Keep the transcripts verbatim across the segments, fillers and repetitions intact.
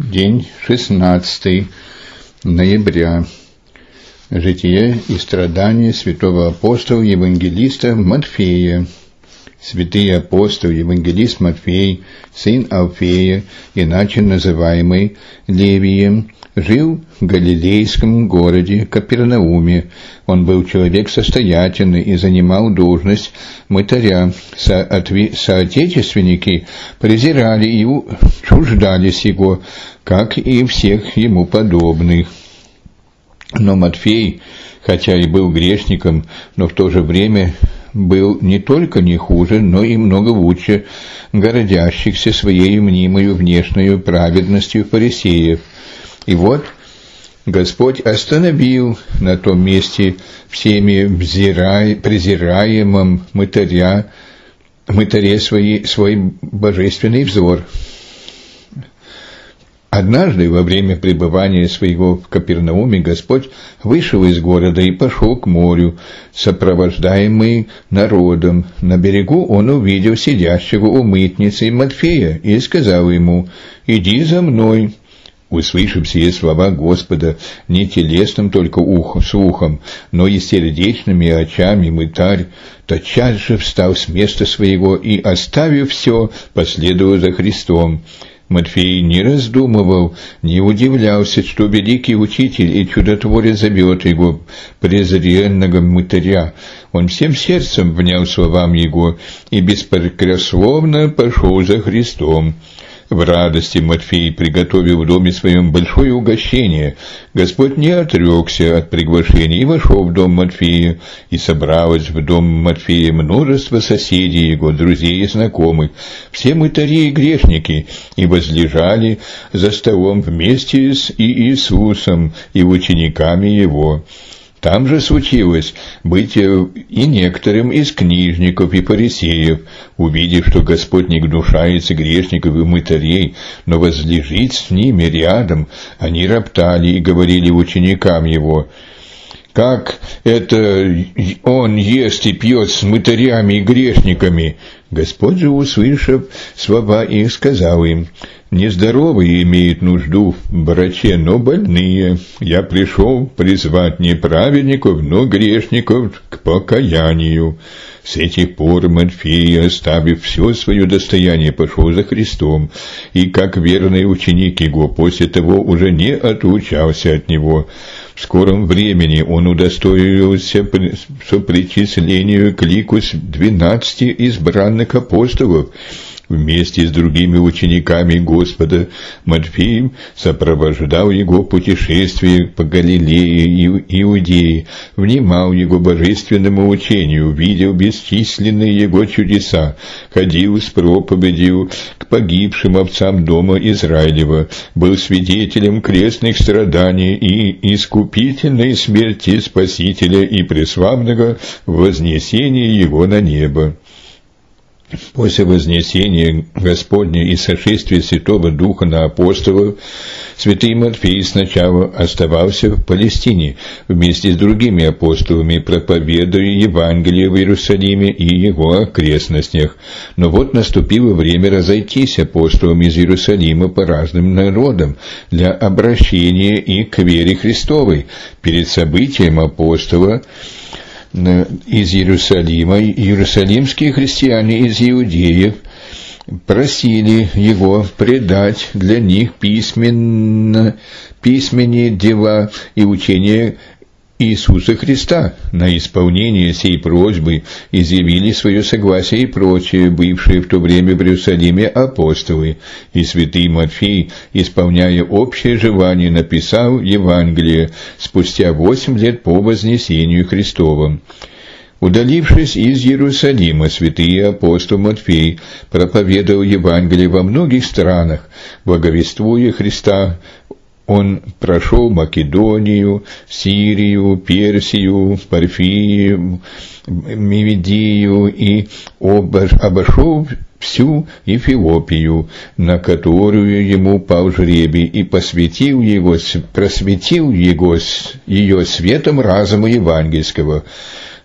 День шестнадцатый ноября. Житие и страдания святого апостола Евангелиста Матфея. Святый апостол Евангелист Матфей, сын Алфея, иначе называемый Левием, жил в галилейском городе Капернауме. Он был человек состоятельный и занимал должность мытаря. Соотечественники презирали и чуждались его, как и всех ему подобных. Но Матфей, хотя и был грешником, но в то же время был не только не хуже, но и много лучше гордящихся своей мнимою внешней праведностью фарисеев. И вот Господь остановил на том месте всеми взирай, презираемом мытаря, мытаре свои, свой божественный взор. Однажды во время пребывания своего в Капернауме Господь вышел из города и пошел к морю, сопровождаемый народом. На берегу он увидел сидящего у мытницы Матфея и сказал ему: «Иди за мной». Услышав сие слова Господа не телесным только ухом, слухом, но и сердечными очами, мытарь тотчас же встал с места своего и, оставив все, последовал за Христом. Матфей не раздумывал, не удивлялся, что великий учитель и чудотворец зовет его, презренного мытаря. Он всем сердцем внял словам его и беспрекословно пошел за Христом. В радости Матфей приготовил в доме своем большое угощение. Господь не отрекся от приглашения и вошел в дом Матфея, и собралось в дом Матфея множество соседей его, друзей и знакомых, все мытари и грешники, и возлежали за столом вместе с Иисусом и учениками его. Там же случилось быть и некоторым из книжников и фарисеев, увидев, что Господь не гнушается грешников и мытарей, но возлежит с ними рядом, они роптали и говорили ученикам его: «Как это он ест и пьет с мытарями и грешниками?» Господь же, услышав слова их, сказал им: «Нездоровые имеют нужду в враче, но больные. Я пришел призвать не праведников, но грешников к покаянию». С этих пор Матфей, оставив все свое достояние, пошел за Христом, и, как верный ученик его, после того уже не отлучался от него. В скором времени он удостоился сопричислению к лику двенадцати избранных апостолов. Вместе с другими учениками Господа Матфей сопровождал его путешествие по Галилее и Иудее, внимал его божественному учению, видел бесчисленные его чудеса, ходил с проповедью к погибшим овцам дома Израилева, был свидетелем крестных страданий и искупительной смерти Спасителя и преславного вознесения его на небо. После вознесения Господня и сошествия Святого Духа на апостолов, святый Матфей сначала оставался в Палестине вместе с другими апостолами, проповедуя Евангелие в Иерусалиме и его окрестностях. Но вот наступило время разойтись апостолам из Иерусалима по разным народам для обращения и к вере Христовой. Перед событием апостола из Иерусалима иерусалимские христиане из иудеев просили его предать для них письменно, письменные дела и учения Иисуса Христа. На исполнение сей просьбы изъявили свое согласие и прочие, бывшие в то время в Иерусалиме апостолы. И святый Матфей, исполняя общее желание, написал Евангелие спустя восемь лет по вознесению Христовом. Удалившись из Иерусалима, святый апостол Матфей проповедовал Евангелие во многих странах, благовествуя Христа. Он прошел Македонию, Сирию, Персию, Парфию, Мевидию и обошел всю Эфиопию, на которую ему пал жребий, и посвятил его, просветил его, ее светом разума евангельского.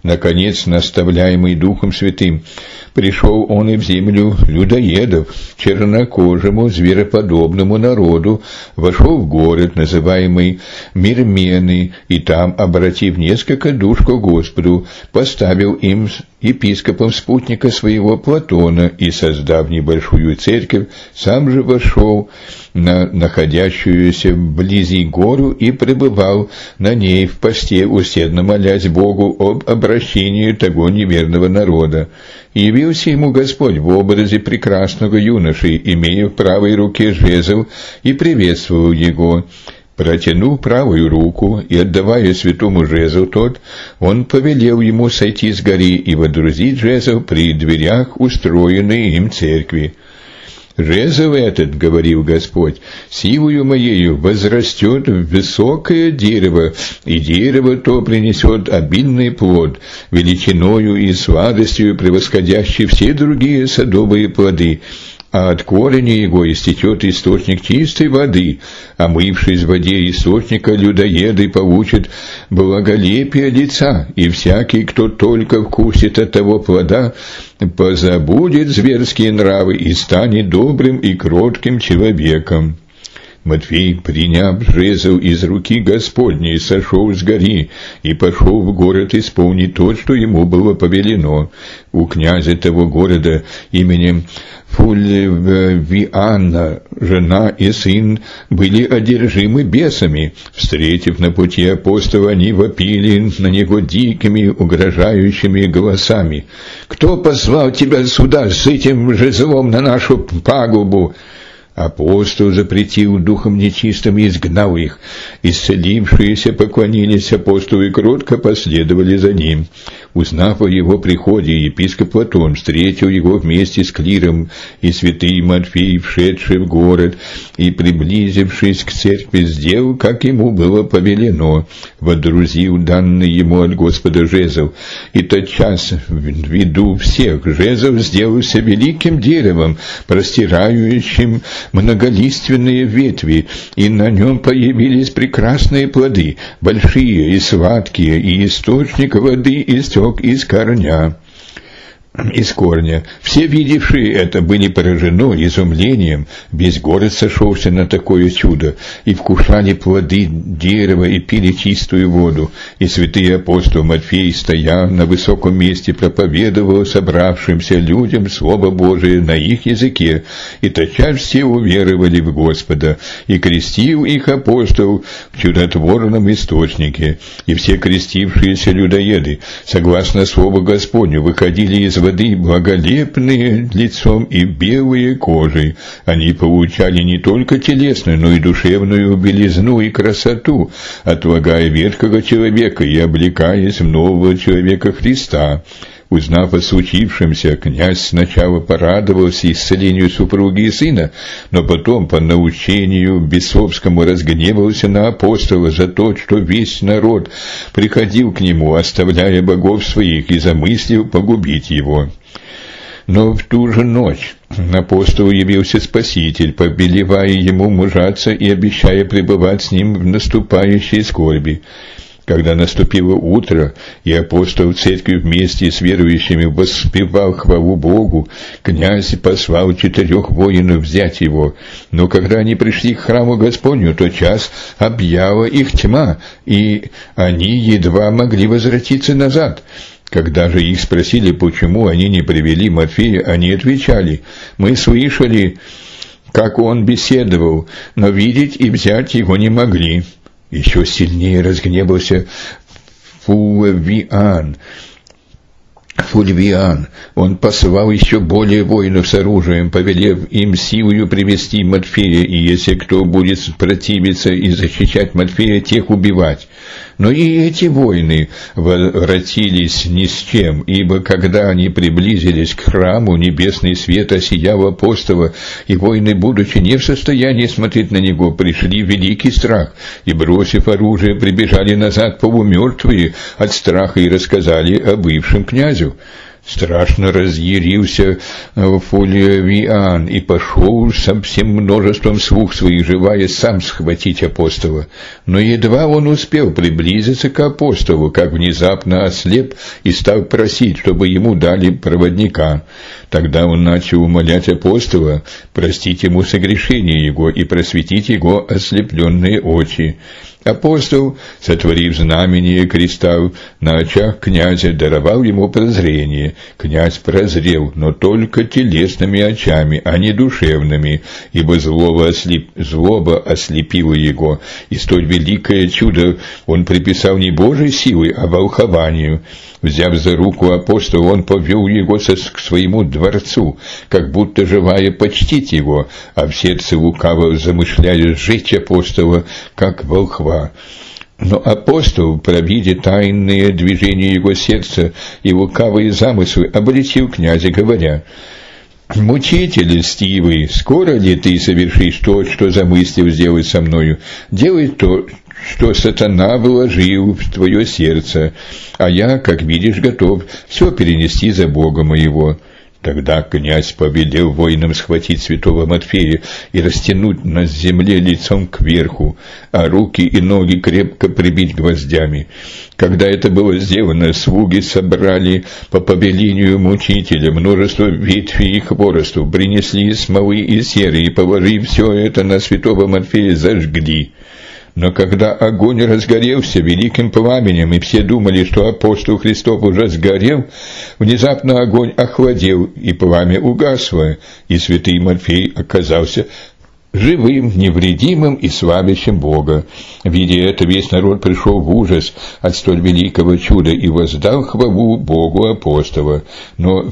Наконец, наставляемый Духом Святым, пришел он и в землю людоедов, чернокожему, звероподобному народу, вошел в город, называемый Мирмены, и там, обратив несколько душ к Господу, поставил им епископом спутника своего Платона, и, создав небольшую церковь, сам же вошел на находящуюся вблизи гору и пребывал на ней в посте, усердно молясь Богу об обращении того неверного народа. Явился ему Господь в образе прекрасного юноши, имея в правой руке жезл, и приветствовал его. Протянув правую руку и отдавая святому жезл тот, он повелел ему сойти с горы и водрузить жезл при дверях устроенной им церкви. «Жезл этот, — говорил Господь, — силою моею возрастет в высокое дерево, и дерево то принесет обильный плод, величиною и сладостью превосходящий все другие садовые плоды, а от корня его истечет источник чистой воды, омывшись в воде источника, людоеды получат благолепие лица, и всякий, кто только вкусит от того плода, позабудет зверские нравы и станет добрым и кротким человеком». Матфей, приняв жезл из руки Господней, сошел с горы и пошел в город исполнить то, что ему было повелено. У князя того города именем Фульвианна жена и сын были одержимы бесами. Встретив на пути апостола, они вопили на него дикими, угрожающими голосами: «Кто послал тебя сюда с этим жезлом на нашу пагубу?» Апостол запретил духом нечистым и изгнал их. Исцелившиеся поклонились апостолу и кротко последовали за ним. Узнав о его приходе, епископ Платон встретил его вместе с клиром, и святый Матфей, вшедший в город и приблизившись к церкви, сделал, как ему было повелено, водрузил данный ему от Господа жезл, и тотчас в виду всех жезл сделался великим деревом, простирающим многолиственные ветви, и на нем появились прекрасные плоды, большие и сладкие, и источник воды истек из корня. из корня. Все видевшие это были поражены изумлением, весь город сошелся на такое чудо, и вкушали плоды дерева и пили чистую воду. И святый апостол Матфей, стоя на высоком месте, проповедовал собравшимся людям Слово Божие на их языке, и тотчас все уверовали в Господа, и крестил их апостол в чудотворном источнике. И все крестившиеся людоеды, согласно Слову Господню, выходили из воды благолепные лицом и белые кожей. Они получали не только телесную, но и душевную белизну и красоту, отлагая ветхого человека и облекаясь в нового человека Христа. Узнав о случившемся, князь сначала порадовался исцелению супруги и сына, но потом, по научению бесовскому, разгневался на апостола за то, что весь народ приходил к нему, оставляя богов своих, и замыслил погубить его. Но в ту же ночь апостолу явился Спаситель, повелевая ему мужаться и обещая пребывать с ним в наступающей скорби. Когда наступило утро, и апостол в церкви вместе с верующими воспевал хвалу Богу, князь послал четырех воинов взять его. Но когда они пришли к храму Господню, тотчас объяла их тьма, и они едва могли возвратиться назад. Когда же их спросили, почему они не привели Матфея, они отвечали: «Мы слышали, как он беседовал, но видеть и взять его не могли». Еще сильнее разгневался Фульвиан. Фульвиан. Он послал еще более воинов с оружием, повелев им силою привести Матфея, и если кто будет противиться и защищать Матфея, тех убивать. Но и эти воины воротились ни с чем, ибо когда они приблизились к храму, небесный свет осиял апостола, и воины, будучи не в состоянии смотреть на него, пришли в великий страх, и, бросив оружие, прибежали назад полумертвые от страха и рассказали о бывшем князю. Страшно разъярился Фуливиан и пошел со всем множеством слуг своих, желая сам схватить апостола. Но едва он успел приблизиться к апостолу, как внезапно ослеп и стал просить, чтобы ему дали проводника. Тогда он начал умолять апостола простить ему согрешение его и просветить его ослепленные очи. Апостол, сотворив знамение креста на очах князя, даровал ему прозрение. Князь прозрел, но только телесными очами, а не душевными, ибо злоба, ослеп... злоба ослепила его, и столь великое чудо он приписал не Божьей силой, а волхованию. Взяв за руку апостола, он повел его к своему дворцу, как будто желая почтить его, а в сердце лукаво замышляя сжечь апостола, как волхва. Но апостол, провидя тайные движения его сердца и лукавые замыслы, обличил князя, говоря: «Мучитель льстивый, скоро ли ты совершишь то, что замыслил сделать со мною? Делай то, что сатана вложил в твое сердце, а я, как видишь, готов все перенести за Бога моего». Тогда князь повелел воинам схватить святого Матфея и растянуть на земле лицом кверху, а руки и ноги крепко прибить гвоздями. Когда это было сделано, слуги собрали по повелению мучителя множество ветвей и хворосту, принесли смолы и серы и, положив все это на святого Матфея, зажгли. Но когда огонь разгорелся великим пламенем, и все думали, что апостол Христов уже сгорел, внезапно огонь охладел, и пламя угасло, и святый Матфей оказался живым, невредимым и славящим Бога. Видя это, весь народ пришел в ужас от столь великого чуда и воздал хвалу Богу апостола. Но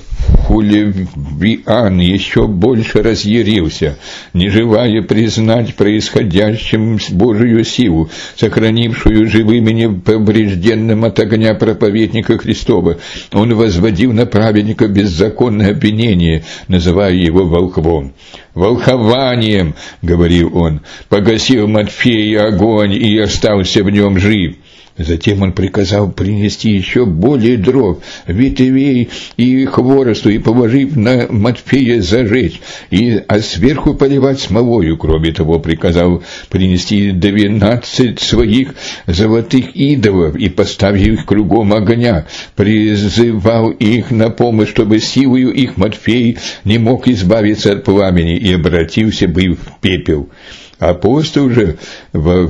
Фуливиан еще больше разъярился, не желая признать происходящим Божию силу, сохранившую живым и неповрежденным от огня проповедника Христова. Он возводил на праведника беззаконное обвинение, называя его волхвом. «Волхованием, — говорил он, — погасил Матфея огонь и остался в нем жив». Затем он приказал принести еще более дров, ветвей и хворосту, и, положив на Матфея, зажечь, и, а сверху поливать смолою. Кроме того, приказал принести двенадцать своих золотых идолов и, поставив их кругом огня, призывал их на помощь, чтобы силою их Матфей не мог избавиться от пламени, и обратился бы в пепел. Апостол же во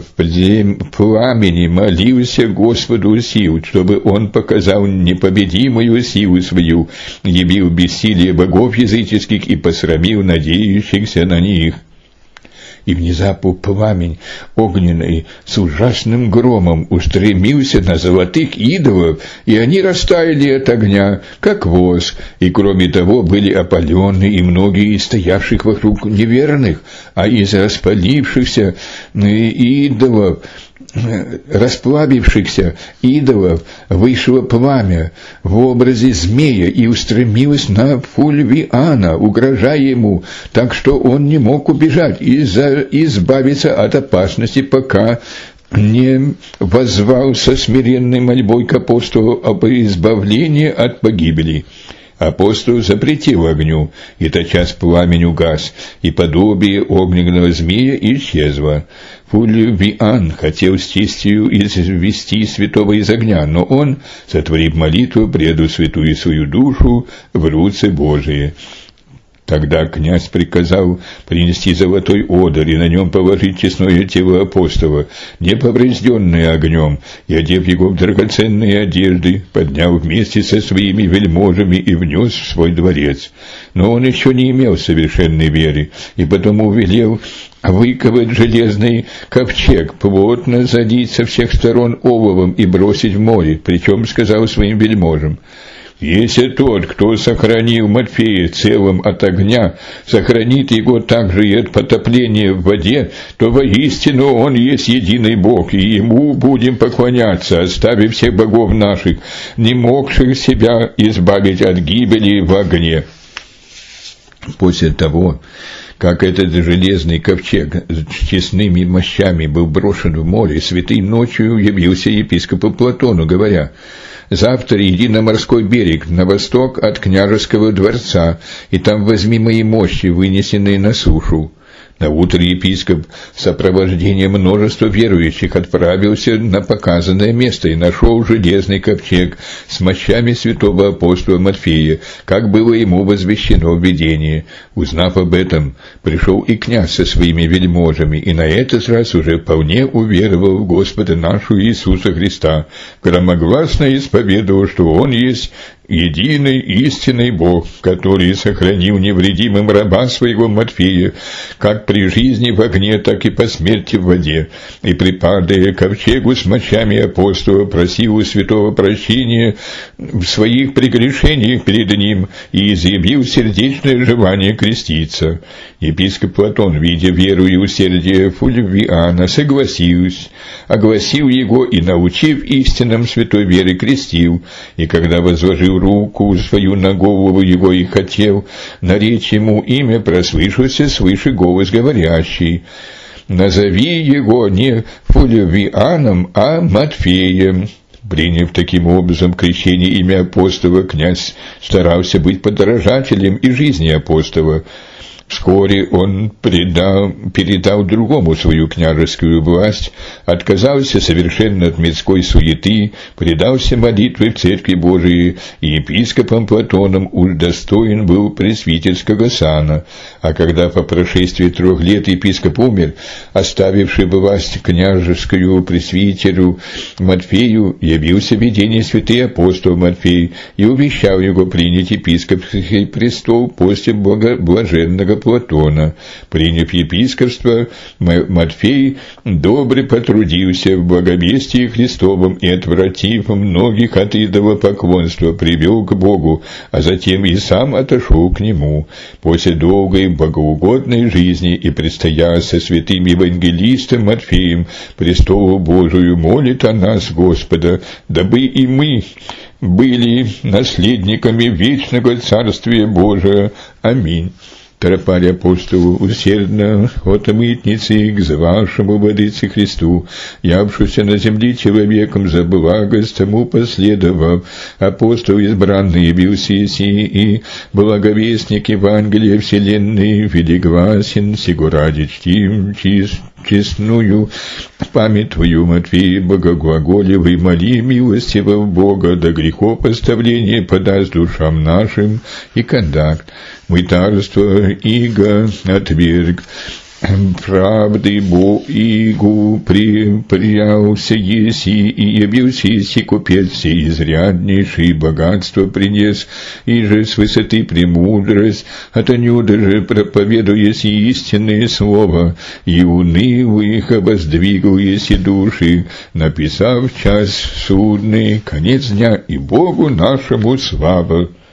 пламени молился Господу сил, чтобы он показал непобедимую силу свою, явил бессилие богов языческих и посрамил надеющихся на них. И внезапно пламень огненный с ужасным громом устремился на золотых идолов, и они растаяли от огня, как воск, и кроме того были опалены и многие из стоявших вокруг неверных, а из распалившихся идолов, расплавившихся идолов вышло пламя в образе змея и устремилось на Фуливиана, угрожая ему, так что он не мог убежать и избавиться от опасности, пока не воззвал со смиренной мольбой к апостолу об избавлении от погибели. Апостол запретил огню, и тотчас пламень угас, и подобие огненного змея исчезло. Фуливиан хотел с честью извести святого из огня, но он, сотворив молитву, предал святую свою душу в руцы Божии. Тогда князь приказал принести золотой одр и на нем положить честное тело апостола, неповрежденное огнем, и, одев его в драгоценные одежды, поднял вместе со своими вельможами и внес в свой дворец. Но он еще не имел совершенной веры, и потому велел выковать железный ковчег, плотно задеть со всех сторон оловом и бросить в море, причем сказал своим вельможам: «Если тот, кто сохранил Матфея целым от огня, сохранит его также и от потопления в воде, то воистину он есть единый Бог, и ему будем поклоняться, оставив всех богов наших, не могших себя избавить от гибели в огне». После того, как этот железный ковчег с честными мощами был брошен в море, святый ночью явился епископу Платону, говоря: «Завтра иди на морской берег, на восток от княжеского дворца, и там возьми мои мощи, вынесенные на сушу». Наутро епископ в сопровождении множества верующих отправился на показанное место и нашел железный ковчег с мощами святого апостола Матфея, как было ему возвещено в видении. Узнав об этом, пришел и князь со своими вельможами, и на этот раз уже вполне уверовал в Господа нашего Иисуса Христа, громогласно исповедовал, что Он есть единый истинный Бог, который сохранил невредимым раба своего Матфея, как при жизни в огне, так и по смерти в воде, и припадая к ковчегу с мощами апостола, просил у святого прощения в своих прегрешениях перед ним и изъявил сердечное желание креститься. Епископ Платон, видя веру и усердие Фульвиана, согласился, огласил его и, научив истинам святой веры, крестил, и когда возложил руку свою на голову его и хотел наречь ему имя, прослышался свыше голос говорящий: «Назови его не Фульвианом, а Матфеем». Приняв таким образом крещение имя апостола, князь старался быть подражателем и жизни апостола. Вскоре он предал, передал другому свою княжескую власть, отказался совершенно от мирской суеты, предался молитве в Церкви Божией, и епископом Платоном уж достоин был пресвитерского сана. А когда по прошествии трех лет епископ умер, оставивший власть княжескую пресвитеру Матфею, явился в видении святый апостол Матфей и увещал его принять епископский престол после блаженного Платона. Приняв епископство, Матфей добре потрудился в благовестии Христовом и, отвратив многих от идолопоклонства, привел к Богу, а затем и сам отошел к Нему. После долгой богоугодной жизни и предстоя со святым евангелистом Матфеем престолу Божию, молит о нас Господа, дабы и мы были наследниками вечного Царствия Божия. Аминь. Торопали апостолу усердно от мытницы к вашему Владыце Христу, явшуюся на земле человеком за благость тому последовав. Апостол избранный явился Иси, и благовестник Евангелия вселенной велигласен, сего ради чтим чист честную память Твою, Матфей, богоглаголевый, моли милостивого Бога, да грехопоставление подаст душам нашим и контакт. Мытарство иго отверг, правды Богу припрялся еси, и явился еси купец всеизряднейший, богатство принес, и же с высоты премудрость, отнюдь же проповедуя еси истинное слово, и унылых обоздвигал еси души, написав час судный, конец дня, и Богу нашему слава.